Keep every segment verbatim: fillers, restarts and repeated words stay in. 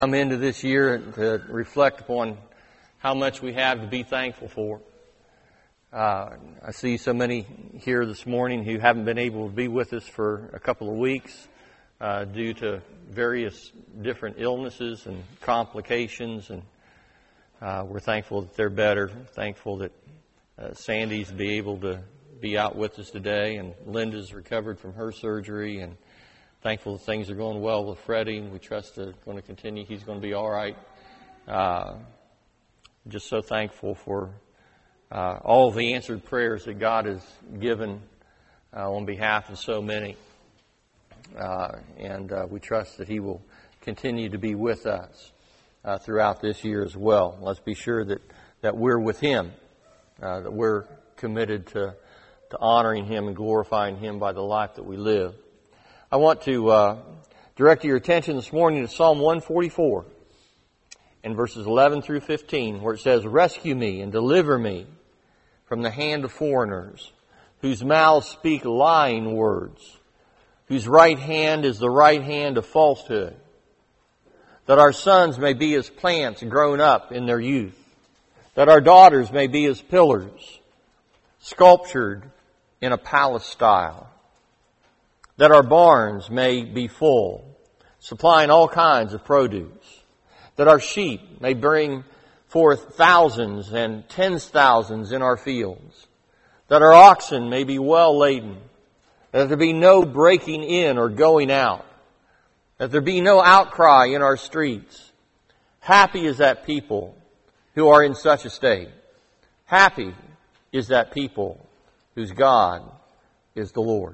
Come into this year to reflect upon how much we have to be thankful for. Uh, I see so many here this morning who haven't been able to be with us for a couple of weeks uh, due to various different illnesses and complications, and uh, we're thankful that they're better. Thankful that uh, Sandy's be able to be out with us today, and Linda's recovered from her surgery, and thankful that things are going well with Freddie, and we trust that it's going to continue. He's going to be all right. Uh, just so thankful for uh, all of the answered prayers that God has given uh, on behalf of so many. Uh, and uh, we trust that He will continue to be with us uh, throughout this year as well. Let's be sure that, that we're with Him, uh, that we're committed to, to honoring Him and glorifying Him by the life that we live. I want to uh, direct your attention this morning to Psalm one forty-four and verses eleven through fifteen, where it says, "Rescue me and deliver me from the hand of foreigners, whose mouths speak lying words, whose right hand is the right hand of falsehood, that our sons may be as plants grown up in their youth, that our daughters may be as pillars, sculptured in a palace style, that our barns may be full, supplying all kinds of produce, that our sheep may bring forth thousands and tens thousands in our fields, that our oxen may be well laden, that there be no breaking in or going out, that there be no outcry in our streets. Happy is that people who are in such a state. Happy is that people whose God is the Lord."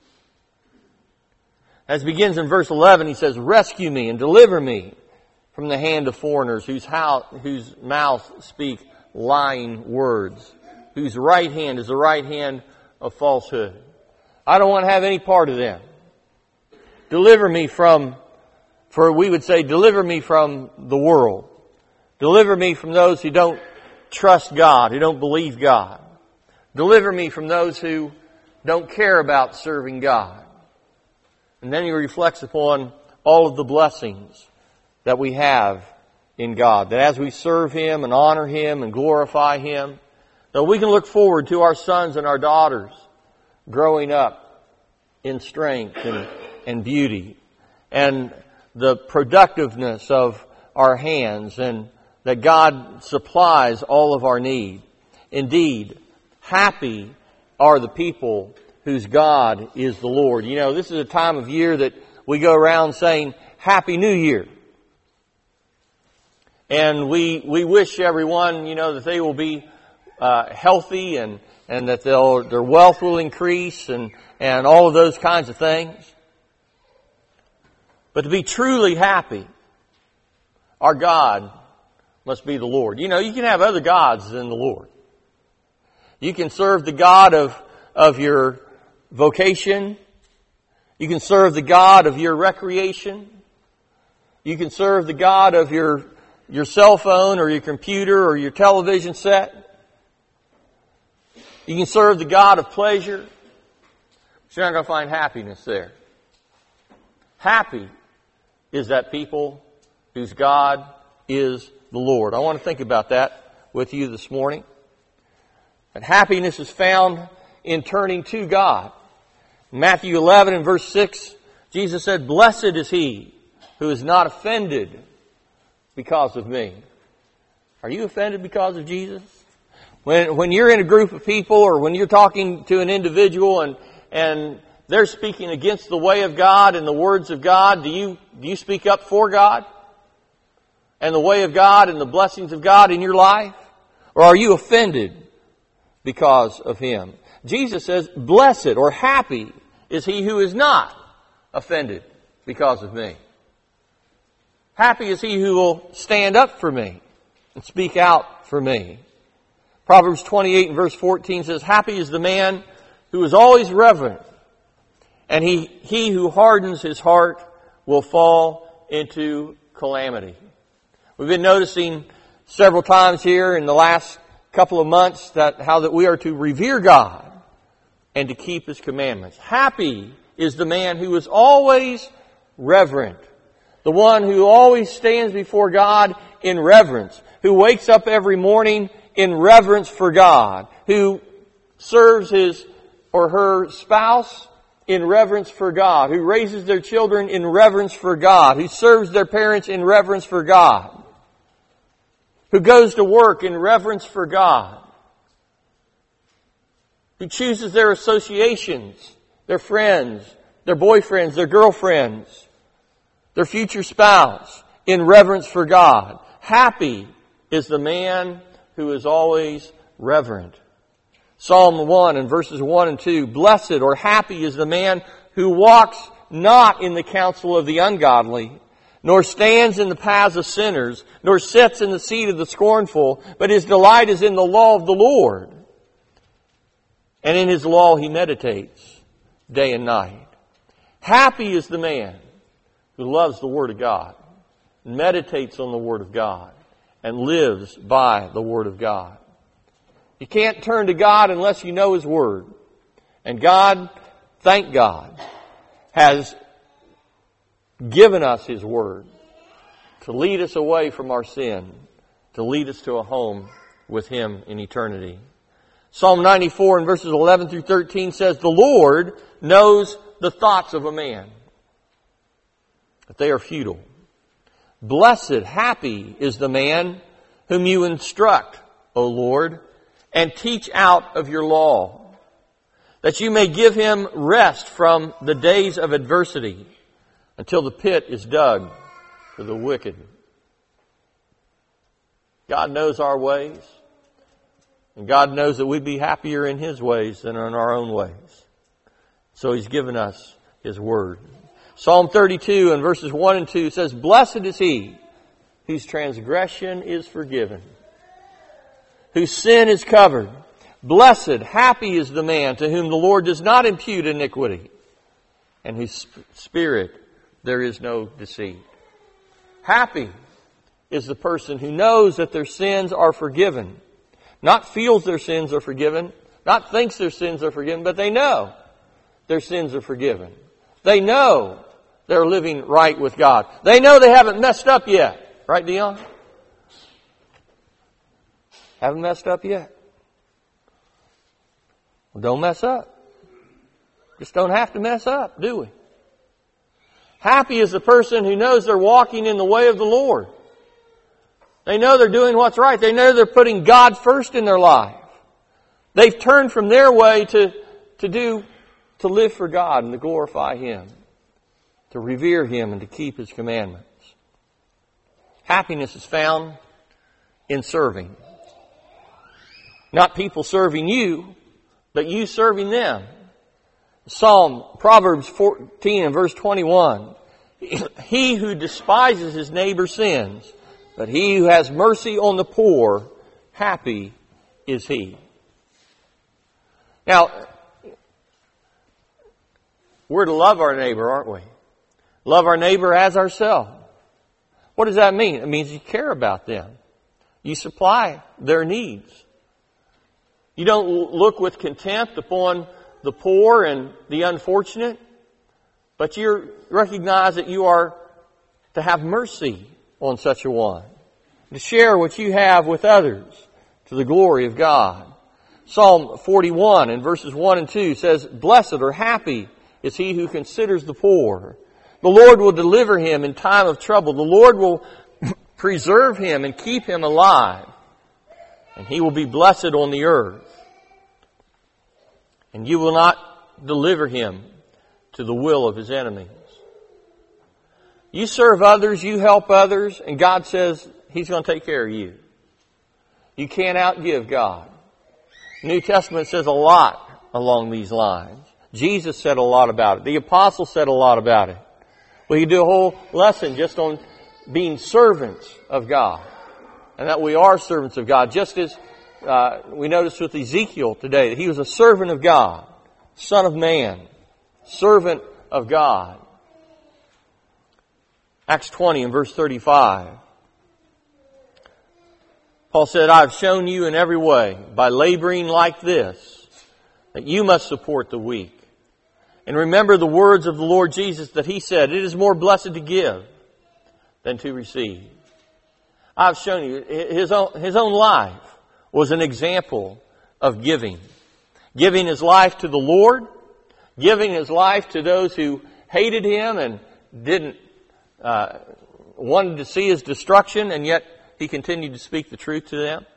As it begins in verse eleven, he says, "Rescue me and deliver me from the hand of foreigners, whose, house, whose mouths speak lying words, whose right hand is the right hand of falsehood." I don't want to have any part of them. Deliver me from, for we would say, deliver me from the world. Deliver me from those who don't trust God, who don't believe God. Deliver me from those who don't care about serving God. And then he reflects upon all of the blessings that we have in God. That as we serve Him and honor Him and glorify Him, that we can look forward to our sons and our daughters growing up in strength and, and beauty, and the productiveness of our hands, and that God supplies all of our need. Indeed, happy are the people whose God is the Lord. You know, this is a time of year that we go around saying, Happy New Year. And we we wish everyone, you know, that they will be uh, healthy and, and that they'll, their wealth will increase and, and all of those kinds of things. But to be truly happy, our God must be the Lord. You know, you can have other gods than the Lord. You can serve the God of, of your vocation. You can serve the God of your recreation. You can serve the God of your, your cell phone or your computer or your television set. You can serve the God of pleasure. But you're not going to find happiness there. Happy is that people whose God is the Lord. I want to think about that with you this morning. And happiness is found in turning to God. In Matthew eleven and verse six, Jesus said, "Blessed is he who is not offended because of me." Are you offended because of Jesus? When when you're in a group of people, or when you're talking to an individual and and they're speaking against the way of God and the words of God, do you do you speak up for God and the way of God and the blessings of God in your life? Or are you offended because of Him? Jesus says, "Blessed," or happy, is he who is not offended because of me. Happy is he who will stand up for me and speak out for me. Proverbs twenty-eight and verse fourteen says, "Happy is the man who is always reverent, and he, he who hardens his heart will fall into calamity." We've been noticing several times here in the last couple of months that how that we are to revere God and to keep His commandments. Happy is the man who is always reverent. The one who always stands before God in reverence, who wakes up every morning in reverence for God, who serves his or her spouse in reverence for God, who raises their children in reverence for God, who serves their parents in reverence for God, who goes to work in reverence for God, who chooses their associations, their friends, their boyfriends, their girlfriends, their future spouse in reverence for God. Happy is the man who is always reverent. Psalm one and verses one and two, blessed or happy is the man who walks not in the counsel of the ungodly, nor stands in the paths of sinners, nor sits in the seat of the scornful, but his delight is in the law of the Lord. And in his law he meditates day and night. Happy is the man who loves the Word of God, meditates on the Word of God, and lives by the Word of God. You can't turn to God unless you know His Word. And God, thank God, has given us His Word to lead us away from our sin, to lead us to a home with Him in eternity. Psalm ninety-four and verses eleven through thirteen says, the Lord knows the thoughts of a man, but they are futile. Blessed, happy is the man whom you instruct, O Lord, and teach out of your law, that you may give him rest from the days of adversity until the pit is dug for the wicked. God knows our ways, and God knows that we'd be happier in His ways than in our own ways. So He's given us His Word. Psalm thirty-two and verses one and two says, blessed is he whose transgression is forgiven, whose sin is covered. Blessed, happy is the man to whom the Lord does not impute iniquity, and whose spirit there is no deceit. Happy is the person who knows that their sins are forgiven. Not feels their sins are forgiven, not thinks their sins are forgiven, but they know their sins are forgiven. They know they're living right with God. They know they haven't messed up yet. Right, Dion? Haven't messed up yet? Well, don't mess up. Just don't have to mess up, do we? Happy is the person who knows they're walking in the way of the Lord. They know they're doing what's right. They know they're putting God first in their life. They've turned from their way to, to do, to live for God and to glorify Him, to revere Him and to keep His commandments. Happiness is found in serving. Not people serving you, but you serving them. Psalm, Proverbs fourteen and verse twenty-one. He who despises his neighbor's sins, but he who has mercy on the poor, happy is he. Now, we're to love our neighbor, aren't we? Love our neighbor as ourselves. What does that mean? It means you care about them. You supply their needs. You don't look with contempt upon the poor and the unfortunate, but you recognize that you are to have mercy on such a one, to share what you have with others to the glory of God. Psalm forty-one and verses one and two says, blessed or happy is he who considers the poor. The Lord will deliver him in time of trouble. The Lord will preserve him and keep him alive. And he will be blessed on the earth. And you will not deliver him to the will of his enemies. You serve others, you help others, and God says He's going to take care of you. You can't outgive God. The New Testament says a lot along these lines. Jesus said a lot about it. The apostles said a lot about it. We could do a whole lesson just on being servants of God. And that we are servants of God. Just as uh, we noticed with Ezekiel today, that he was a servant of God. Son of man. Servant of God. Acts twenty and verse thirty-five. Paul said, I have shown you in every way, by laboring like this, that you must support the weak. And remember the words of the Lord Jesus that He said, it is more blessed to give than to receive. I've shown you, his own, his own life was an example of giving. Giving his life to the Lord, giving his life to those who hated him and didn't, uh, wanted to see his destruction, and yet he continued to speak the truth to them.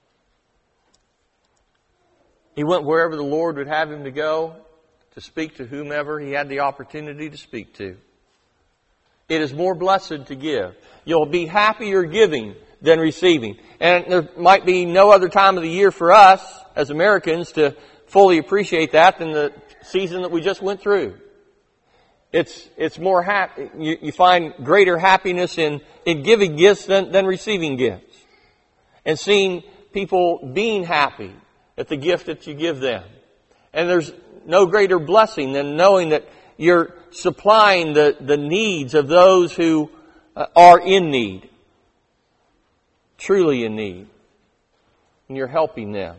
He went wherever the Lord would have him to go, to speak to whomever he had the opportunity to speak to. It is more blessed to give. You'll be happier giving than receiving. And there might be no other time of the year for us as Americans to fully appreciate that than the season that we just went through. It's it's more happy. You, you find greater happiness in, in giving gifts than, than receiving gifts. And seeing people being happy at the gift that you give them. And there's no greater blessing than knowing that you're supplying the, the needs of those who uh, are in need. Truly in need. And you're helping them.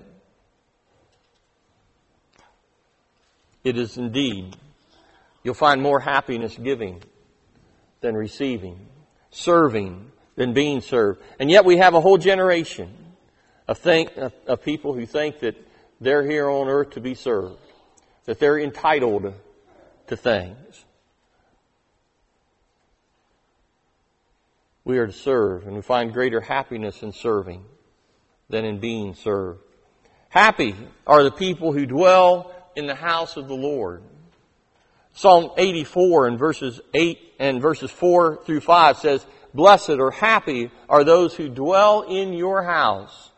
It is indeed, you'll find more happiness giving than receiving. Serving than being served. And yet we have a whole generation of, think, of, of people who think that they're here on earth to be served. That they're entitled to things. We are to serve, and we find greater happiness in serving than in being served. Happy are the people who dwell in the house of the Lord. Psalm eighty-four and verses eight and verses four through five says, "Blessed or happy are those who dwell in your house.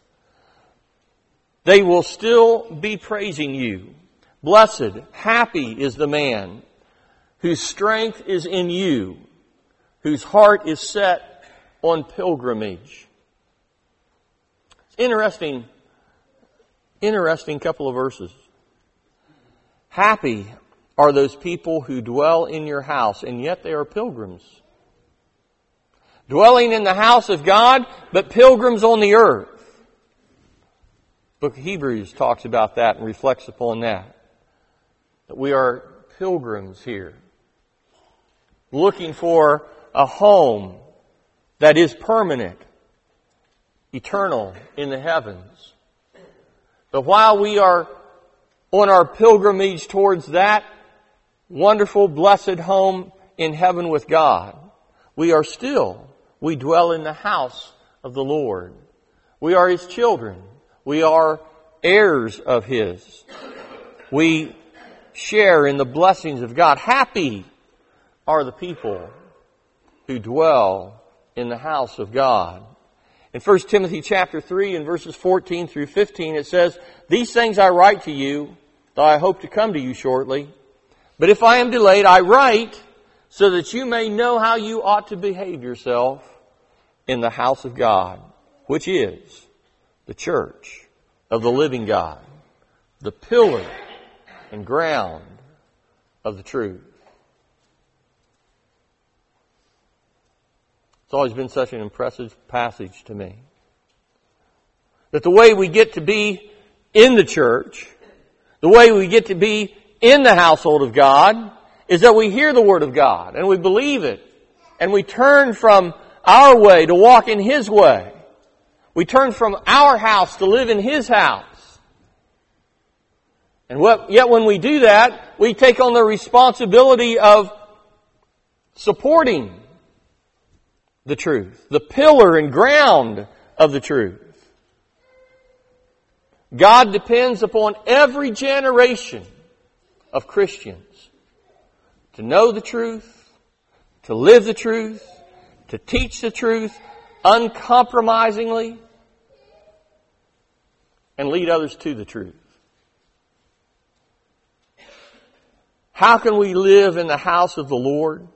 They will still be praising you. Blessed, happy is the man whose strength is in you, whose heart is set on pilgrimage." It's interesting, interesting couple of verses. Happy are those people who dwell in your house, and yet they are pilgrims. Dwelling in the house of God, but pilgrims on the earth. The book of Hebrews talks about that and reflects upon that. That we are pilgrims here, looking for a home that is permanent, eternal in the heavens. But while we are on our pilgrimage towards that wonderful, blessed home in heaven with God, we are still, we dwell in the house of the Lord. We are His children. We are heirs of His. We share in the blessings of God. Happy are the people who dwell in the house of God. In First Timothy chapter three and verses fourteen through fifteen it says, "These things I write to you, though I hope to come to you shortly. But if I am delayed, I write so that you may know how you ought to behave yourself in the house of God, which is the church of the living God, the pillar and ground of the truth." It's always been such an impressive passage to me. That the way we get to be in the church, the way we get to be in the household of God, is that we hear the Word of God and we believe it. And we turn from our way to walk in His way. We turn from our house to live in His house. And what, yet when we do that, we take on the responsibility of supporting the truth, the pillar and ground of the truth. God depends upon every generation of Christians to know the truth, to live the truth, to teach the truth uncompromisingly, and lead others to the truth. How can we live in the house of the Lord?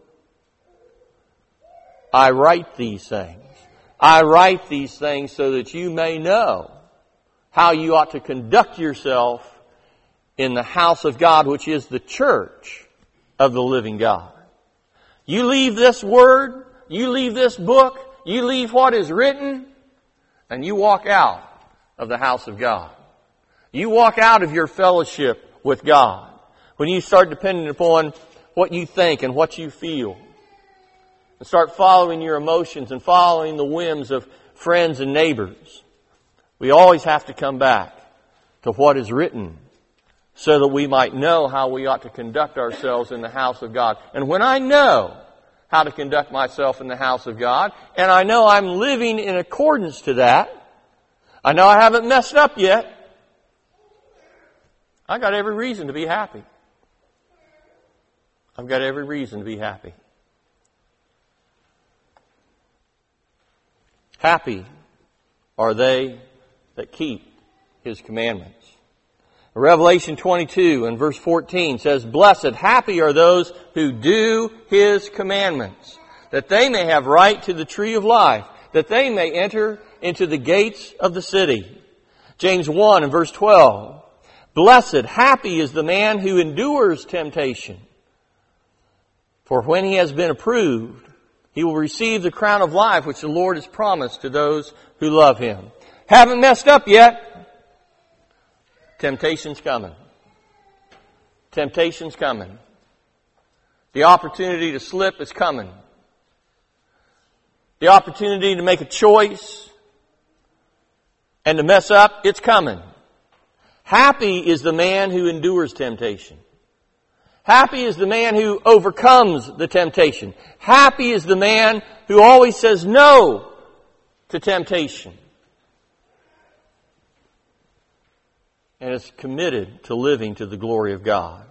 I write these things. I write these things so that you may know how you ought to conduct yourself in the house of God, which is the church of the living God. You leave this word, you leave this book, you leave what is written, and you walk out of the house of God. You walk out of your fellowship with God when you start depending upon what you think and what you feel. and start following your emotions and following the whims of friends and neighbors. We always have to come back to what is written so that we might know how we ought to conduct ourselves in the house of God. And when I know how to conduct myself in the house of God, and I know I'm living in accordance to that, I know I haven't messed up yet, I got every reason to be happy. I've got every reason to be happy. Happy are they that keep His commandments. Revelation twenty-two and verse fourteen says, Blessed, happy are those who do His commandments, that they may have right to the tree of life, that they may enter into the gates of the city. James one and verse twelve, Blessed, happy is the man who endures temptation, for when he has been approved, he will receive the crown of life which the Lord has promised to those who love Him. Haven't messed up yet. Temptation's coming. Temptation's coming. The opportunity to slip is coming. The opportunity to make a choice and to mess up, it's coming. Happy is the man who endures temptation. Happy is the man who overcomes the temptation. Happy is the man who always says no to temptation and is committed to living to the glory of God.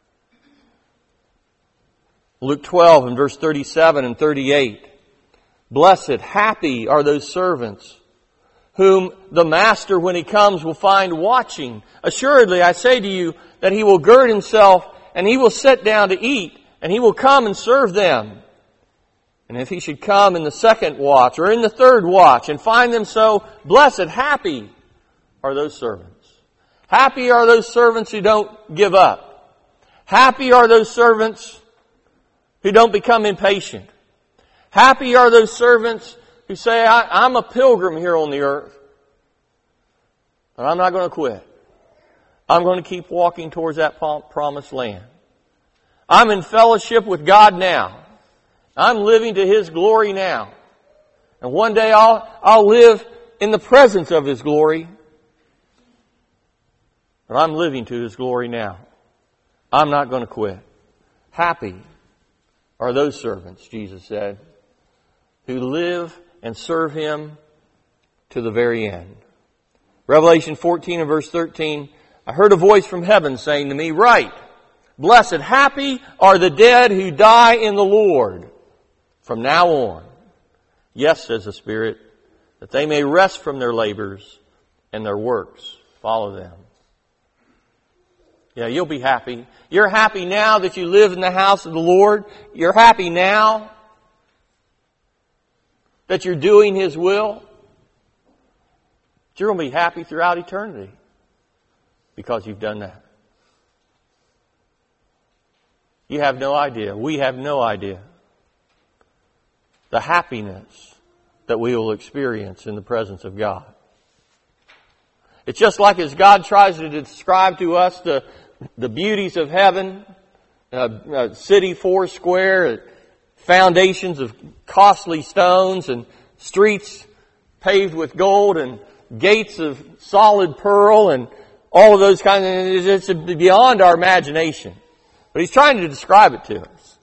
Luke twelve and verse thirty-seven and thirty-eight. Blessed, happy are those servants whom the master, when he comes, will find watching. Assuredly, I say to you that he will gird himself and he will sit down to eat, and he will come and serve them. And if he should come in the second watch or in the third watch and find them so, blessed, happy are those servants. Happy are those servants who don't give up. Happy are those servants who don't become impatient. Happy are those servants who say, I, I'm a pilgrim here on the earth, but I'm not going to quit. I'm going to keep walking towards that promised land. I'm in fellowship with God now. I'm living to His glory now. And one day I'll, I'll live in the presence of His glory. But I'm living to His glory now. I'm not going to quit. Happy are those servants, Jesus said, who live and serve Him to the very end. Revelation fourteen and verse thirteen, I heard a voice from heaven saying to me, Write, blessed, happy are the dead who die in the Lord from now on. Yes, says the Spirit, that they may rest from their labors and their works follow them. Yeah, you'll be happy. You're happy now that you live in the house of the Lord. You're happy now that you're doing His will. But you're going to be happy throughout eternity because you've done that. You have no idea. We have no idea the happiness that we will experience in the presence of God. It's just like as God tries to describe to us the, the beauties of heaven, a, a city four square, foundations of costly stones and streets paved with gold and gates of solid pearl and all of those kinds of things. It's beyond our imagination. But He's trying to describe it to us.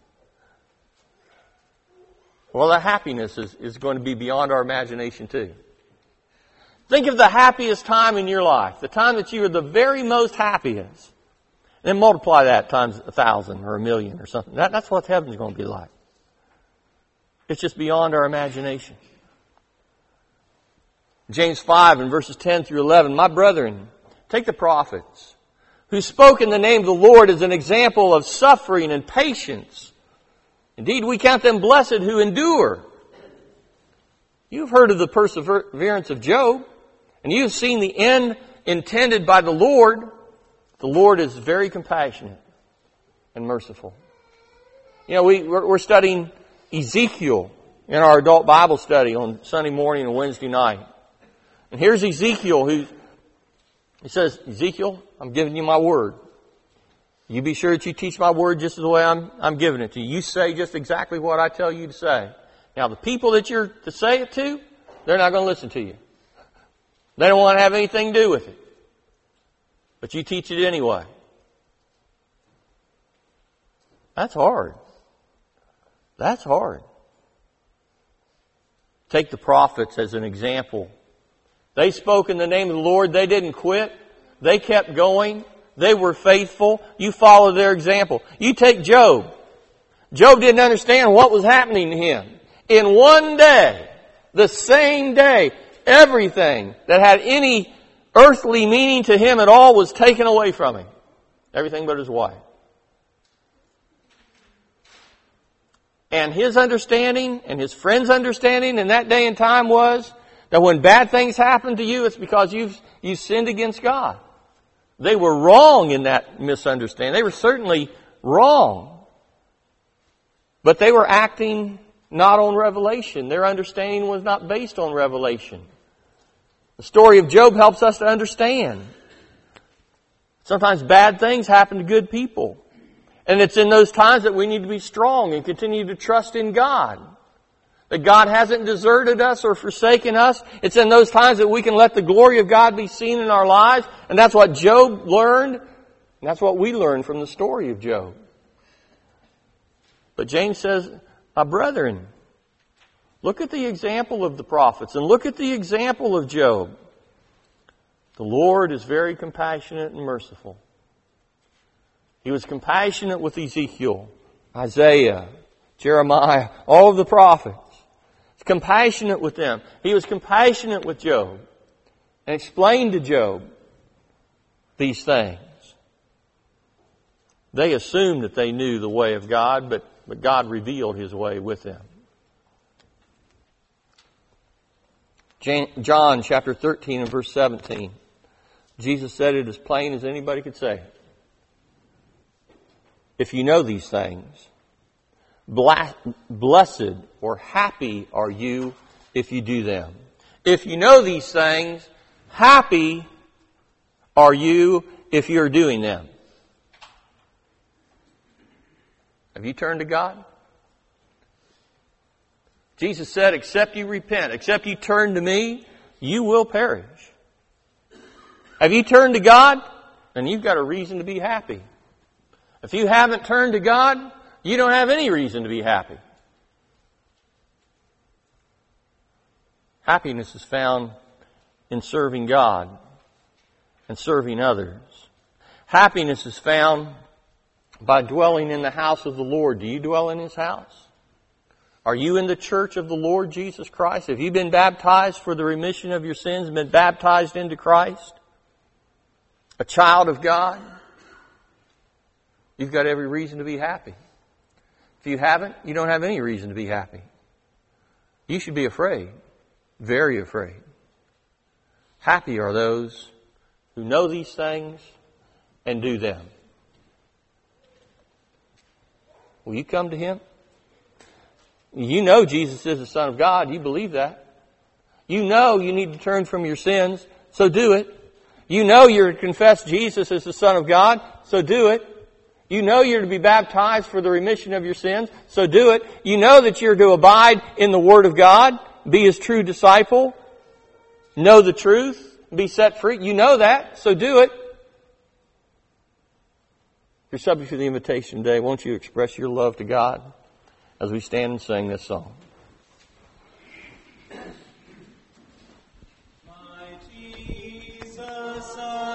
Well, the happiness is, is going to be beyond our imagination too. Think of the happiest time in your life, the time that you are the very most happiest. And then multiply that times a thousand or a million or something. That, that's what heaven's going to be like. It's just beyond our imagination. James five and verses ten through eleven, My brethren, take the prophets who spoke in the name of the Lord as an example of suffering and patience. Indeed, we count them blessed who endure. You've heard of the perseverance of Job, and you've seen the end intended by the Lord. The Lord is very compassionate and merciful. You know, we, we're, we're studying Ezekiel in our adult Bible study on Sunday morning and Wednesday night. And here's Ezekiel who he says, Ezekiel, I'm giving you my word. You be sure that you teach my word just the way I'm, I'm giving it to you. You say just exactly what I tell you to say. Now, the people that you're to say it to, they're not going to listen to you. They don't want to have anything to do with it. But you teach it anyway. That's hard. That's hard. Take the prophets as an example. They spoke in the name of the Lord. They didn't quit. They kept going. They were faithful. You follow their example. You take Job. Job didn't understand what was happening to him. In one day, the same day, everything that had any earthly meaning to him at all was taken away from him. Everything but his wife. And his understanding and his friend's understanding in that day and time was that when bad things happen to you, it's because you've, you've sinned against God. They were wrong in that misunderstanding. They were certainly wrong. But they were acting not on revelation. Their understanding was not based on revelation. The story of Job helps us to understand. Sometimes bad things happen to good people. And it's in those times that we need to be strong and continue to trust in God. That God hasn't deserted us or forsaken us. It's in those times that we can let the glory of God be seen in our lives. And that's what Job learned. And that's what we learn from the story of Job. But James says, my brethren, look at the example of the prophets and look at the example of Job. The Lord is very compassionate and merciful. He was compassionate with Ezekiel, Isaiah, Jeremiah, all of the prophets. He's compassionate with them. He was compassionate with Job and explained to Job these things. They assumed that they knew the way of God, but, but God revealed His way with them. John chapter thirteen and verse seventeen. Jesus said it as plain as anybody could say it. If you know these things, blessed or happy are you if you do them. If you know these things, happy are you if you're doing them. Have you turned to God? Jesus said, except you repent, except you turn to me, you will perish. Have you turned to God? Then you've got a reason to be happy. If you haven't turned to God, you don't have any reason to be happy. Happiness is found in serving God and serving others. Happiness is found by dwelling in the house of the Lord. Do you dwell in His house? Are you in the church of the Lord Jesus Christ? Have you been baptized for the remission of your sins and been baptized into Christ? A child of God? You've got every reason to be happy. If you haven't, you don't have any reason to be happy. You should be afraid. Very afraid. Happy are those who know these things and do them. Will you come to Him? You know Jesus is the Son of God. You believe that. You know you need to turn from your sins, so do it. You know you're to confess Jesus as the Son of God, so do it. You know you're to be baptized for the remission of your sins, so do it. You know that you're to abide in the Word of God, be His true disciple, know the truth, be set free. You know that, so do it. If you're subject to the invitation today, won't you express your love to God as we stand and sing this song? My Jesus,